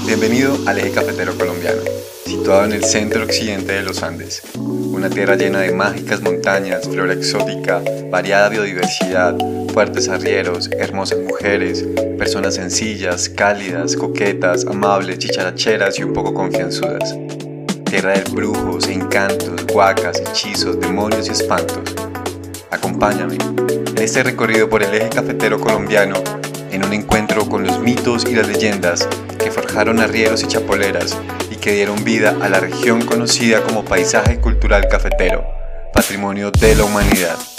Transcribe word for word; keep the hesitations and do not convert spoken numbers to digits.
Bienvenido al Eje Cafetero Colombiano, situado en el centro occidente de los Andes, una tierra llena de mágicas montañas, flora exótica, variada biodiversidad, fuertes arrieros, hermosas mujeres, personas sencillas, cálidas, coquetas, amables, chicharacheras y un poco confianzudas. Tierra de brujos, encantos, huacas, hechizos, demonios y espantos. Acompáñame en este recorrido por el Eje Cafetero Colombiano, en un encuentro con los mitos y las leyendas que forjaron arrieros y chapoleras y que dieron vida a la región conocida como paisaje cultural cafetero, patrimonio de la humanidad.